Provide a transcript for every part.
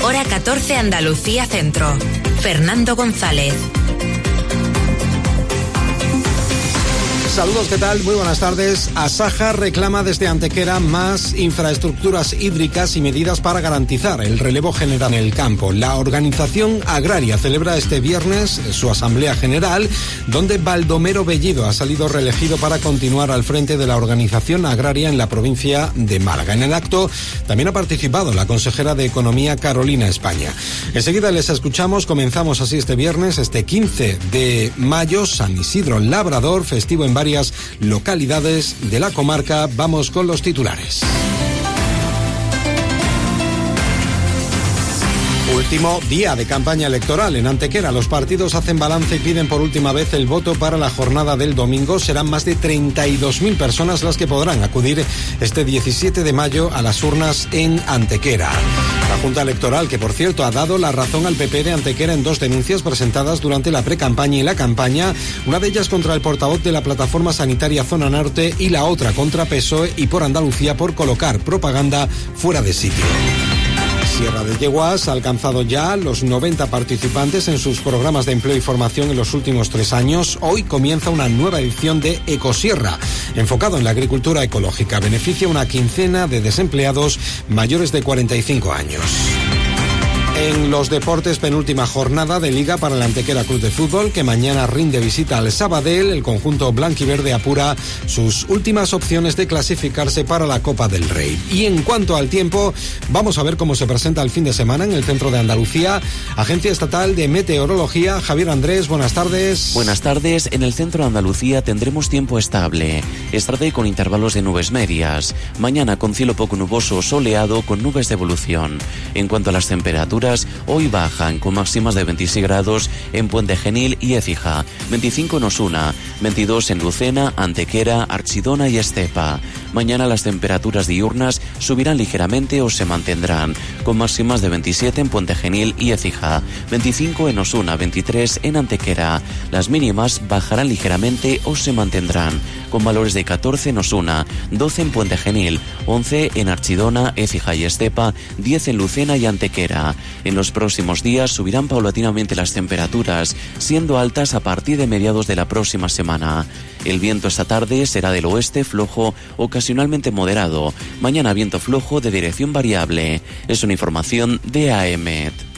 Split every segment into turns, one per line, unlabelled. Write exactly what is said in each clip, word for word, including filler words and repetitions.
Hora catorce Andalucía Centro. Fernando González.
Saludos, ¿qué tal? Muy buenas tardes. Asaja reclama desde Antequera más infraestructuras hídricas y medidas para garantizar el relevo general en el campo. La organización agraria celebra este viernes su asamblea general, donde Baldomero Bellido ha salido reelegido para continuar al frente de la organización agraria en la provincia de Málaga. En el acto también ha participado la consejera de Economía, Carolina España. Enseguida les escuchamos. Comenzamos así este viernes, este quince de mayo, San Isidro Labrador, festivo en varias localidades de la comarca. Vamos con los titulares. Último día de campaña electoral en Antequera. Los partidos hacen balance y piden por última vez el voto para la jornada del domingo. Serán más de treinta y dos mil personas las que podrán acudir este diecisiete de mayo a las urnas en Antequera. La Junta Electoral, que por cierto ha dado la razón al P P de Antequera en dos denuncias presentadas durante la precampaña y la campaña, una de ellas contra el portavoz de la Plataforma Sanitaria Zona Norte y la otra contra P S O E y por Andalucía por colocar propaganda fuera de sitio. Sierra de Yeguas ha alcanzado ya los noventa participantes en sus programas de empleo y formación en los últimos tres años. Hoy comienza una nueva edición de Ecosierra, enfocado en la agricultura ecológica. Beneficia a una quincena de desempleados mayores de cuarenta y cinco años. En los deportes, penúltima jornada de Liga para el Antequera Club de Fútbol, que mañana rinde visita al Sabadell. El conjunto blanquiverde apura sus últimas opciones de clasificarse para la Copa del Rey. Y en cuanto al tiempo, vamos a ver cómo se presenta el fin de semana en el centro de Andalucía. Agencia Estatal de Meteorología, Javier Andrés, buenas tardes.
Buenas tardes. En el centro de Andalucía tendremos tiempo estable, estable con intervalos de nubes medias. Mañana con cielo poco nuboso o soleado con nubes de evolución. En cuanto a las temperaturas, hoy bajan con máximas de veintiséis grados en Puente Genil y Écija, veinticinco en Osuna, veintidós en Lucena, Antequera, Archidona y Estepa. Mañana las temperaturas diurnas subirán ligeramente o se mantendrán, con máximas de veintisiete en Puente Genil y Écija, veinticinco en Osuna, veintitrés en Antequera. Las mínimas bajarán ligeramente o se mantendrán, con valores de catorce en Osuna, doce en Puente Genil, once en Archidona, Écija y Estepa, diez en Lucena y Antequera. En los próximos días subirán paulatinamente las temperaturas, siendo altas a partir de mediados de la próxima semana. El viento esta tarde será del oeste flojo, ocasionalmente moderado. Mañana viento flojo de dirección variable. Es una información de A E M E T.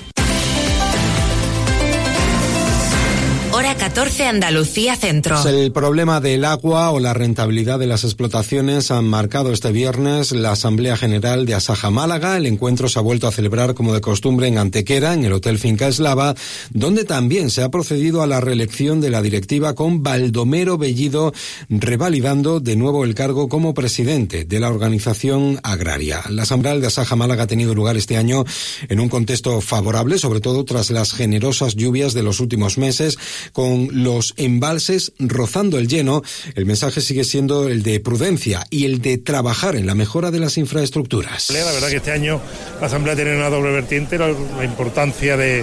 Hora catorce Andalucía Centro.
El problema del agua o la rentabilidad de las explotaciones han marcado este viernes la Asamblea General de Asaja Málaga. El encuentro se ha vuelto a celebrar como de costumbre en Antequera, en el Hotel Finca Eslava, donde también se ha procedido a la reelección de la directiva con Baldomero Bellido revalidando de nuevo el cargo como presidente de la organización agraria. La Asamblea de Asaja Málaga ha tenido lugar este año en un contexto favorable, sobre todo tras las generosas lluvias de los últimos meses, con los embalses rozando el lleno. El mensaje sigue siendo el de prudencia y el de trabajar en la mejora de las infraestructuras.
La verdad que este año la Asamblea tiene una doble vertiente, la, la importancia de,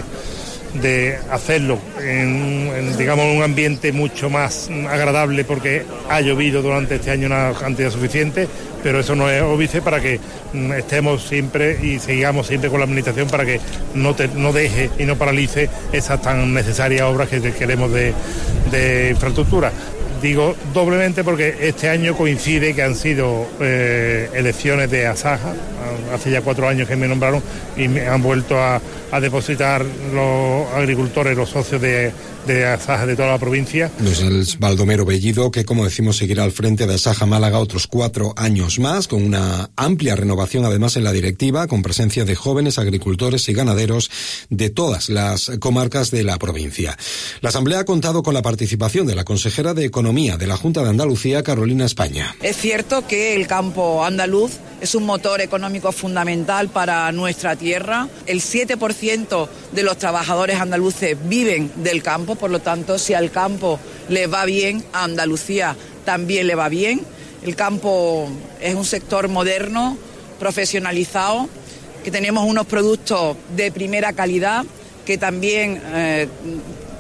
de hacerlo en, en, digamos, un ambiente mucho más agradable, porque ha llovido durante este año una cantidad suficiente, pero eso no es óbice para que estemos siempre y sigamos siempre con la administración para que no, te, no deje y no paralice esas tan necesarias obras que queremos de, de infraestructura. Digo doblemente porque este año coincide que han sido eh, elecciones de Asaja. Hace ya cuatro años que me nombraron y me han vuelto a, a depositar los agricultores, los socios de, de Asaja de toda la provincia. Es
el Baldomero Bellido, que como decimos seguirá al frente de Asaja Málaga otros cuatro años más, con una amplia renovación además en la directiva, con presencia de jóvenes agricultores y ganaderos de todas las comarcas de la provincia. La Asamblea ha contado con la participación de la consejera de Economía de la Junta de Andalucía, Carolina España.
Es cierto que el campo andaluz es un motor económico fundamental para nuestra tierra. El siete por ciento de los trabajadores andaluces viven del campo, por lo tanto, si al campo le va bien, a Andalucía también le va bien. El campo es un sector moderno, profesionalizado, que tenemos unos productos de primera calidad, que también eh,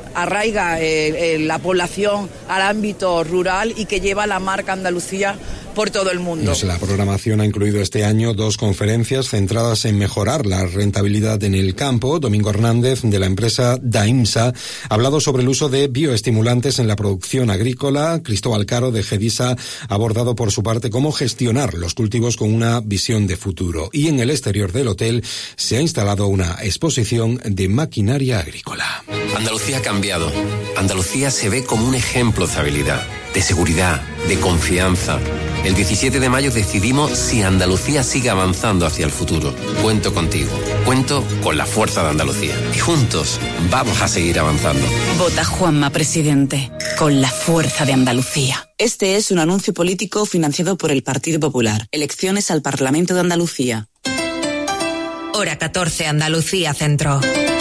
arraiga eh, eh, la población al ámbito rural y que lleva la marca Andalucía por todo el mundo.
Pues la programación ha incluido este año dos conferencias centradas en mejorar la rentabilidad en el campo. Domingo Hernández, de la empresa Daimsa, ha hablado sobre el uso de bioestimulantes en la producción agrícola. Cristóbal Caro, de Gedisa, ha abordado por su parte cómo gestionar los cultivos con una visión de futuro. Y en el exterior del hotel se ha instalado una exposición de maquinaria agrícola.
Andalucía ha cambiado. Andalucía se ve como un ejemplo de habilidad, de seguridad, de confianza. El diecisiete de mayo decidimos si Andalucía sigue avanzando hacia el futuro. Cuento contigo. Cuento con la fuerza de Andalucía. Y juntos vamos a seguir avanzando.
Vota Juanma Presidente, con la fuerza de Andalucía. Este es un anuncio político financiado por el Partido Popular. Elecciones al Parlamento de Andalucía.
Hora catorce, Andalucía Centro.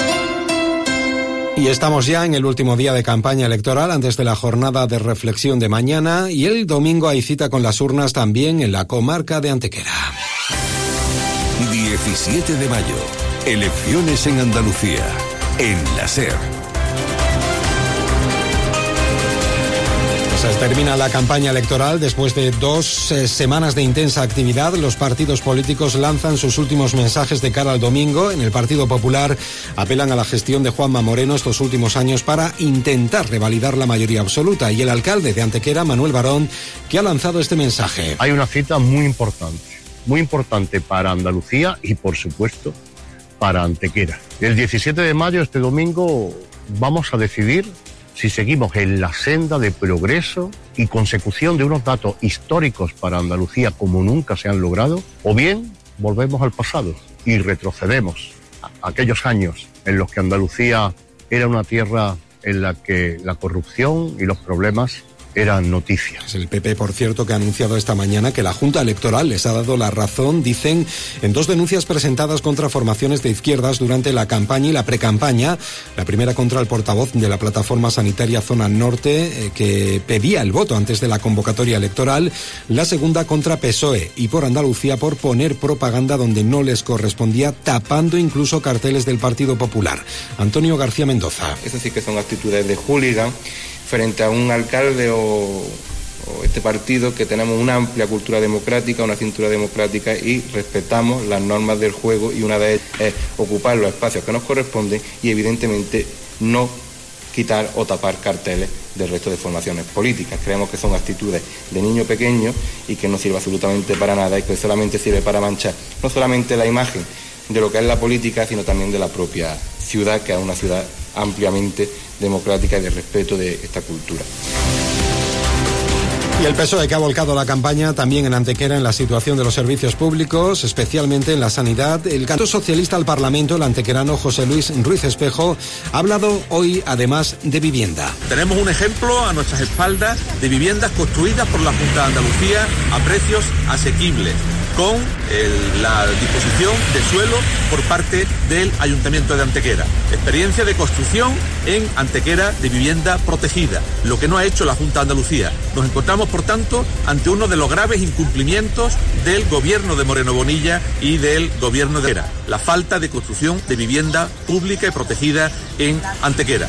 Y estamos ya en el último día de campaña electoral antes de la jornada de reflexión de mañana, y el domingo hay cita con las urnas también en la comarca de Antequera.
diecisiete de mayo, elecciones en Andalucía, en la SER.
Se termina la campaña electoral. Después de dos eh, semanas de intensa actividad, los partidos políticos lanzan sus últimos mensajes de cara al domingo. En el Partido Popular apelan a la gestión de Juanma Moreno estos últimos años para intentar revalidar la mayoría absoluta. Y el alcalde de Antequera, Manuel Barón, que ha lanzado este mensaje.
Hay una cita muy importante, muy importante para Andalucía y, por supuesto, para Antequera. El diecisiete de mayo, este domingo, vamos a decidir si seguimos en la senda de progreso y consecución de unos datos históricos para Andalucía como nunca se han logrado, o bien volvemos al pasado y retrocedemos a aquellos años en los que Andalucía era una tierra en la que la corrupción y los problemas eran noticias.
Es el P P, por cierto, que ha anunciado esta mañana que la Junta Electoral les ha dado la razón, dicen, en dos denuncias presentadas contra formaciones de izquierdas durante la campaña y la precampaña. La primera contra el portavoz de la Plataforma Sanitaria Zona Norte, eh, que pedía el voto antes de la convocatoria electoral. La segunda contra P S O E y por Andalucía por poner propaganda donde no les correspondía, tapando incluso carteles del Partido Popular. Antonio García Mendoza.
Eso sí que son actitudes de hooligan frente a un alcalde o, o este partido que tenemos una amplia cultura democrática, una cintura democrática y respetamos las normas del juego, y una de ellas es ocupar los espacios que nos corresponden y evidentemente no quitar o tapar carteles del resto de formaciones políticas. Creemos que son actitudes de niño pequeño y que no sirve absolutamente para nada y que solamente sirve para manchar no solamente la imagen de lo que es la política, sino también de la propia ciudad, que es una ciudad ampliamente democrática y de respeto de esta cultura.
Y el P S O E, que ha volcado la campaña también en Antequera en la situación de los servicios públicos, especialmente en la sanidad. El candidato socialista al Parlamento, el antequerano José Luis Ruiz Espejo, ha hablado hoy además de vivienda.
Tenemos un ejemplo a nuestras espaldas de viviendas construidas por la Junta de Andalucía a precios asequibles, con el, la disposición de suelo por parte del Ayuntamiento de Antequera. Experiencia de construcción en Antequera de vivienda protegida, lo que no ha hecho la Junta de Andalucía. Nos encontramos, por tanto, ante uno de los graves incumplimientos del gobierno de Moreno Bonilla y del gobierno de Antequera, la falta de construcción de vivienda pública y protegida en Antequera.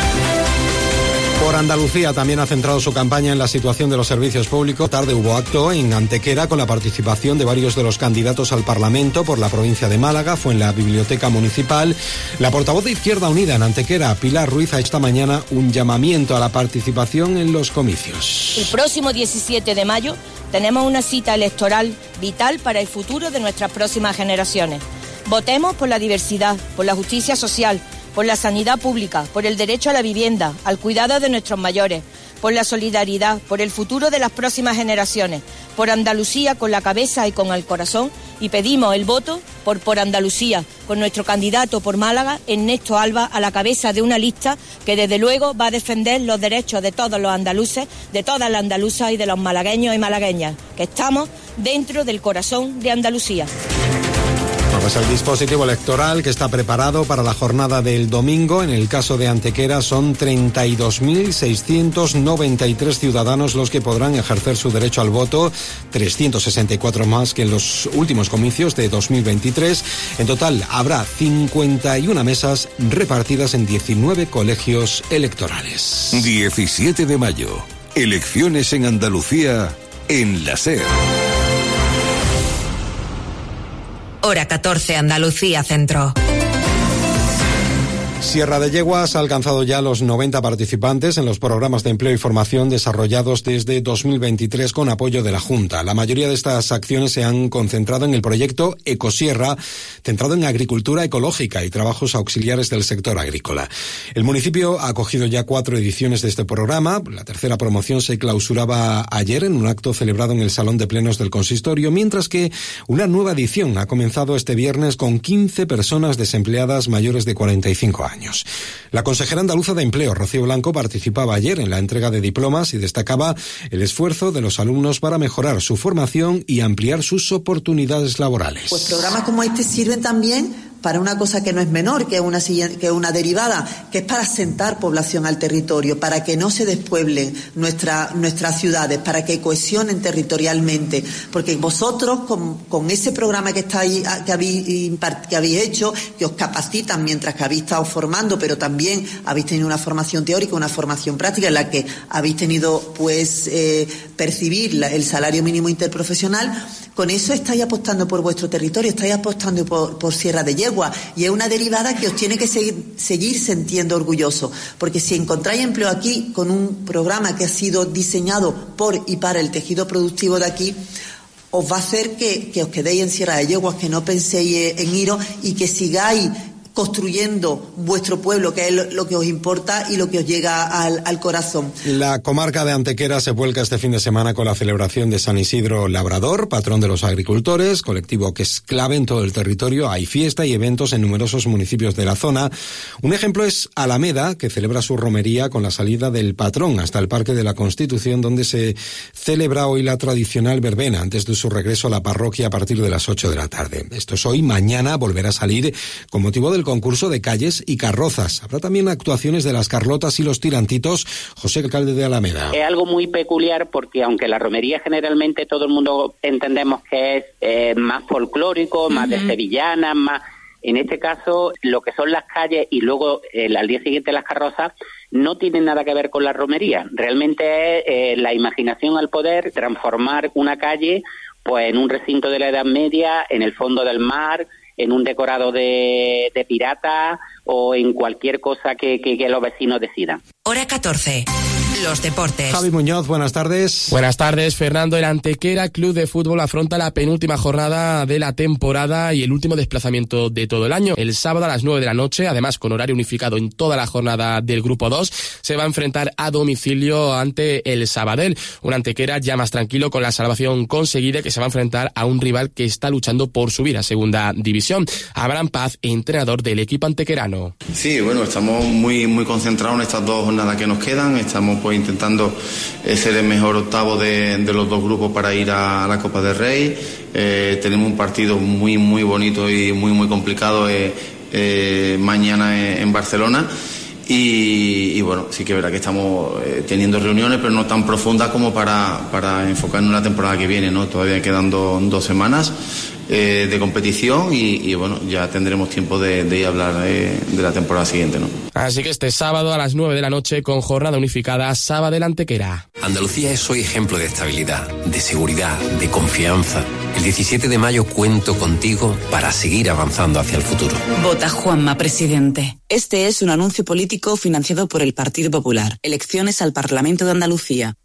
Por Andalucía también ha centrado su campaña en la situación de los servicios públicos. Tarde hubo acto en Antequera con la participación de varios de los candidatos al Parlamento por la provincia de Málaga. Fue en la Biblioteca Municipal. La portavoz de Izquierda Unida en Antequera, Pilar Ruiz, ha hecho esta mañana un llamamiento a la participación en los comicios.
El próximo diecisiete de mayo tenemos una cita electoral vital para el futuro de nuestras próximas generaciones. Votemos por la diversidad, por la justicia social, por la sanidad pública, por el derecho a la vivienda, al cuidado de nuestros mayores, por la solidaridad, por el futuro de las próximas generaciones, por Andalucía con la cabeza y con el corazón, y pedimos el voto por Por Andalucía, con nuestro candidato por Málaga, Ernesto Alba, a la cabeza de una lista que desde luego va a defender los derechos de todos los andaluces, de todas las andaluzas y de los malagueños y malagueñas, que estamos dentro del corazón de Andalucía.
Pues el dispositivo electoral que está preparado para la jornada del domingo. En el caso de Antequera son treinta y dos mil seiscientos noventa y tres ciudadanos los que podrán ejercer su derecho al voto, trescientos sesenta y cuatro más que en los últimos comicios de dos mil veintitrés. En total habrá cincuenta y una mesas repartidas en diecinueve colegios electorales.
diecisiete de mayo, elecciones en Andalucía, en la SER.
Hora catorce, Andalucía Centro.
Sierra de Yeguas ha alcanzado ya los noventa participantes en los programas de empleo y formación desarrollados desde dos mil veintitrés con apoyo de la Junta. La mayoría de estas acciones se han concentrado en el proyecto Ecosierra, centrado en agricultura ecológica y trabajos auxiliares del sector agrícola. El municipio ha acogido ya cuatro ediciones de este programa. La tercera promoción se clausuraba ayer en un acto celebrado en el Salón de Plenos del Consistorio, mientras que una nueva edición ha comenzado este viernes con quince personas desempleadas mayores de cuarenta y cinco años. La consejera andaluza de Empleo, Rocío Blanco, participaba ayer en la entrega de diplomas y destacaba el esfuerzo de los alumnos para mejorar su formación y ampliar sus oportunidades laborales.
Pues programas como este sirven también para una cosa que no es menor, que es una, que es una derivada, que es para asentar población al territorio, para que no se despueblen nuestra, nuestras ciudades, para que cohesionen territorialmente. Porque vosotros, con, con ese programa que, estáis, que, habéis, que habéis hecho, que os capacitan mientras que habéis estado formando, pero también habéis tenido una formación teórica, una formación práctica en la que habéis tenido pues eh, percibir la, el salario mínimo interprofesional, con eso estáis apostando por vuestro territorio, estáis apostando por, por Sierra de Yeguas. Y es una derivada que os tiene que seguir, seguir sintiendo orgulloso, porque si encontráis empleo aquí con un programa que ha sido diseñado por y para el tejido productivo de aquí, os va a hacer que, que os quedéis en Sierra de Yeguas, que no penséis en iros y que sigáis construyendo vuestro pueblo, que es lo que os importa y lo que os llega al, al corazón.
La comarca de Antequera se vuelca este fin de semana con la celebración de San Isidro Labrador, patrón de los agricultores, colectivo que es clave en todo el territorio. Hay fiesta y eventos en numerosos municipios de la zona. Un ejemplo es Alameda, que celebra su romería con la salida del patrón hasta el Parque de la Constitución, donde se celebra hoy la tradicional verbena antes de su regreso a la parroquia a partir de las ocho de la tarde. Esto es hoy. Mañana volverá a salir con motivo del concurso de calles y carrozas. Habrá también actuaciones de las Carlotas y los Tirantitos. José, alcalde de Alameda.
Es algo muy peculiar porque aunque la romería generalmente todo el mundo entendemos que es eh, más folclórico, más uh-huh. de sevillanas, más... En este caso, lo que son las calles y luego eh, al día siguiente las carrozas no tienen nada que ver con la romería. Realmente es eh, la imaginación al poder transformar una calle pues en un recinto de la Edad Media, en el fondo del mar, en un decorado de, de pirata o en cualquier cosa que, que, que los vecinos decidan.
Hora catorce. Los deportes.
Javi Muñoz, buenas tardes.
Buenas tardes, Fernando. El Antequera Club de Fútbol afronta la penúltima jornada de la temporada y el último desplazamiento de todo el año. El sábado a las nueve de la noche, además con horario unificado en toda la jornada del Grupo dos, se va a enfrentar a domicilio ante el Sabadell. Un Antequera ya más tranquilo con la salvación conseguida, que se va a enfrentar a un rival que está luchando por subir a Segunda División. Abraham Paz, entrenador del equipo antequerano.
Sí, bueno, estamos muy, muy concentrados en estas dos jornadas que nos quedan. Estamos pues intentando eh, ser el mejor octavo de, de los dos grupos para ir a, a la Copa del Rey. Eh, tenemos un partido muy muy bonito y muy muy complicado eh, eh, mañana en, en Barcelona y, y bueno, sí que es verdad que estamos eh, teniendo reuniones, pero no tan profundas como para, para enfocarnos en la temporada que viene, ¿no? Todavía quedan do, dos semanas eh, de competición y, y bueno, ya tendremos tiempo de, de ir a hablar eh, de la temporada siguiente, ¿no?
Así que este sábado a las nueve de la noche con jornada unificada, Sabadell Antequera.
Andalucía es hoy ejemplo de estabilidad, de seguridad, de confianza. El diecisiete de mayo cuento contigo para seguir avanzando hacia el futuro.
Vota Juanma, presidente. Este es un anuncio político financiado por el Partido Popular. Elecciones al Parlamento de Andalucía.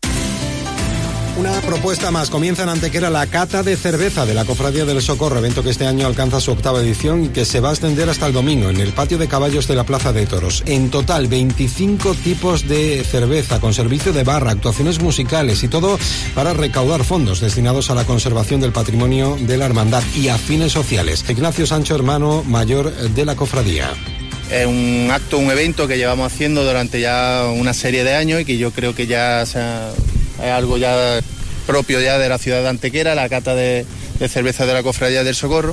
Una propuesta más. Comienza en Antequera la cata de cerveza de la Cofradía del Socorro, evento que este año alcanza su octava edición y que se va a extender hasta el domingo en el patio de caballos de la Plaza de Toros. En total, veinticinco tipos de cerveza con servicio de barra, actuaciones musicales y todo para recaudar fondos destinados a la conservación del patrimonio de la hermandad y a fines sociales. Ignacio Sancho, hermano mayor de la cofradía.
Es un acto, un evento que llevamos haciendo durante ya una serie de años y que yo creo que ya se ha, es algo ya propio ya de la ciudad de Antequera, la cata de, de cerveza de la Cofradía del Socorro.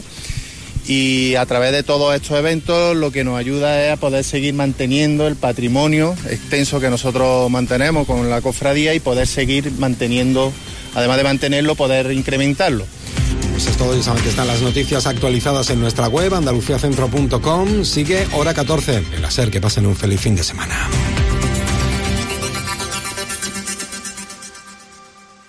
Y a través de todos estos eventos lo que nos ayuda es a poder seguir manteniendo el patrimonio extenso que nosotros mantenemos con la cofradía y poder seguir manteniendo, además de mantenerlo, poder incrementarlo.
Pues es todo, y saben que están las noticias actualizadas en nuestra web andalucía centro punto com. Sigue Hora catorce en la SER. Que pasen un feliz fin de semana.